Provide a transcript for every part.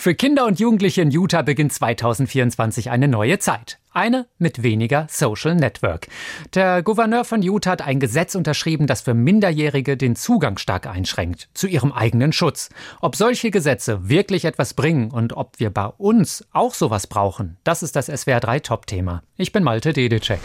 Für Kinder und Jugendliche in Utah beginnt 2024 eine neue Zeit. Eine mit weniger Social Network. Der Gouverneur von Utah hat ein Gesetz unterschrieben, das für Minderjährige den Zugang stark einschränkt, zu ihrem eigenen Schutz. Ob solche Gesetze wirklich etwas bringen und ob wir bei uns auch sowas brauchen, das ist das SWR 3 Top-Thema. Ich bin Malte Dedecek.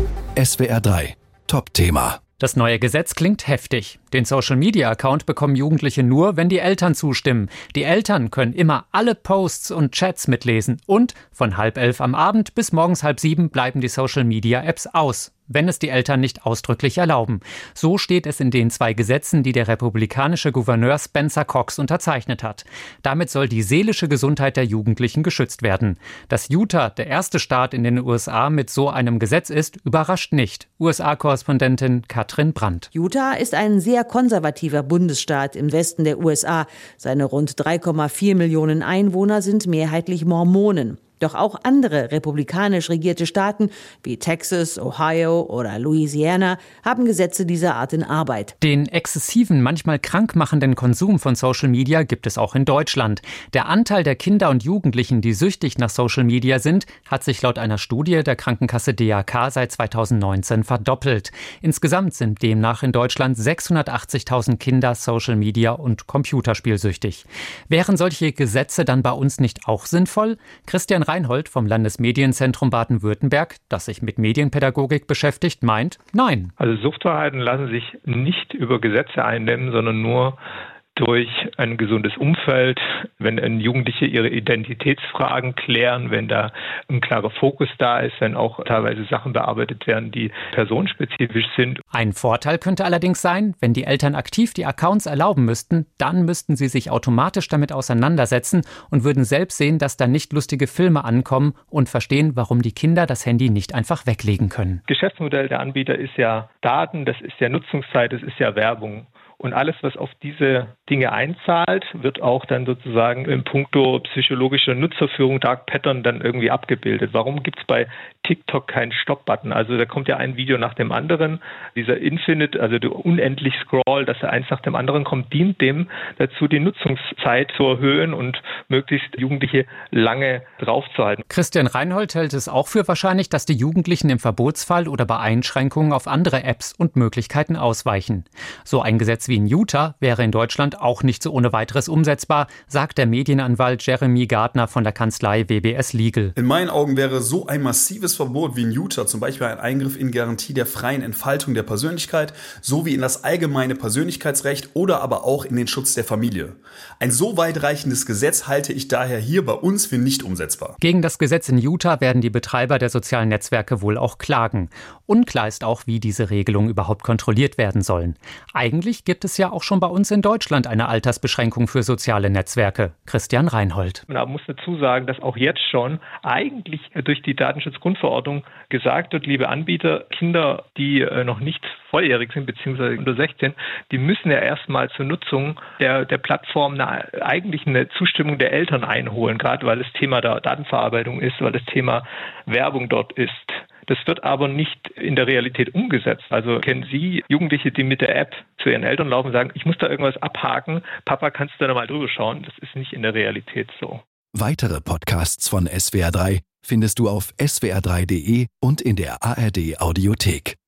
SWR 3 Top-Thema. Das neue Gesetz klingt heftig. Den Social-Media-Account bekommen Jugendliche nur, wenn die Eltern zustimmen. Die Eltern können immer alle Posts und Chats mitlesen. Und von 22:30 am Abend bis morgens 6:30 bleiben die Social-Media-Apps aus, wenn es die Eltern nicht ausdrücklich erlauben. So steht es in den 2 Gesetzen, die der republikanische Gouverneur Spencer Cox unterzeichnet hat. Damit soll die seelische Gesundheit der Jugendlichen geschützt werden. Dass Utah der erste Staat in den USA mit so einem Gesetz ist, überrascht nicht. USA-Korrespondentin Katrin Brandt. Utah ist ein sehr konservativer Bundesstaat im Westen der USA. Seine rund 3,4 Millionen Einwohner sind mehrheitlich Mormonen. Doch auch andere republikanisch regierte Staaten wie Texas, Ohio oder Louisiana haben Gesetze dieser Art in Arbeit. Den exzessiven, manchmal krankmachenden Konsum von Social Media gibt es auch in Deutschland. Der Anteil der Kinder und Jugendlichen, die süchtig nach Social Media sind, hat sich laut einer Studie der Krankenkasse DAK seit 2019 verdoppelt. Insgesamt sind demnach in Deutschland 680.000 Kinder Social Media und computerspielsüchtig. Wären solche Gesetze dann bei uns nicht auch sinnvoll? Christian Reinhold vom Landesmedienzentrum Baden-Württemberg, das sich mit Medienpädagogik beschäftigt, meint, nein. Also Suchtverhalten lassen sich nicht über Gesetze eindämmen, sondern nur durch ein gesundes Umfeld, wenn Jugendliche ihre Identitätsfragen klären, wenn da ein klarer Fokus da ist, wenn auch teilweise Sachen bearbeitet werden, die personenspezifisch sind. Ein Vorteil könnte allerdings sein, wenn die Eltern aktiv die Accounts erlauben müssten, dann müssten sie sich automatisch damit auseinandersetzen und würden selbst sehen, dass da nicht lustige Filme ankommen und verstehen, warum die Kinder das Handy nicht einfach weglegen können. Geschäftsmodell der Anbieter ist ja Daten, das ist ja Nutzungszeit, das ist ja Werbung. Und alles, was auf diese Dinge einzahlt, wird auch dann sozusagen in puncto psychologischer Nutzerführung, Dark Pattern, dann irgendwie abgebildet. Warum gibt es bei TikTok keinen Stop-Button? Also da kommt ja ein Video nach dem anderen. Dieser Infinite, also der unendlich Scroll, dass er eins nach dem anderen kommt, dient dem dazu, die Nutzungszeit zu erhöhen und möglichst Jugendliche lange draufzuhalten. Christian Reinhold hält es auch für wahrscheinlich, dass die Jugendlichen im Verbotsfall oder bei Einschränkungen auf andere Apps und Möglichkeiten ausweichen. So ein Gesetz wie in Utah wäre in Deutschland auch nicht so ohne weiteres umsetzbar, sagt der Medienanwalt Jeremy Gardner von der Kanzlei WBS Legal. In meinen Augen wäre so ein massives Verbot wie in Utah zum Beispiel ein Eingriff in Garantie der freien Entfaltung der Persönlichkeit sowie in das allgemeine Persönlichkeitsrecht oder aber auch in den Schutz der Familie. Ein so weitreichendes Gesetz halte ich daher hier bei uns für nicht umsetzbar. Gegen das Gesetz in Utah werden die Betreiber der sozialen Netzwerke wohl auch klagen. Unklar ist auch, wie diese Regelungen überhaupt kontrolliert werden sollen. Eigentlich gibt es ja auch schon bei uns in Deutschland eine Altersbeschränkung für soziale Netzwerke. Christian Reinhold. Man muss dazu sagen, dass auch jetzt schon eigentlich durch die Datenschutzgrundverordnung gesagt wird, liebe Anbieter, Kinder, die noch nicht volljährig sind bzw. unter 16, die müssen ja erstmal zur Nutzung der Plattform eigentlich eine Zustimmung der Eltern einholen, gerade weil das Thema der Datenverarbeitung ist, weil das Thema Werbung dort ist. Das wird aber nicht in der Realität umgesetzt. Also kennen Sie Jugendliche, die mit der App zu ihren Eltern laufen und sagen, ich muss da irgendwas abhaken, Papa, kannst du da mal drüber schauen? Das ist nicht in der Realität so. Weitere Podcasts von SWR 3 findest du auf swr3.de und in der ARD Audiothek.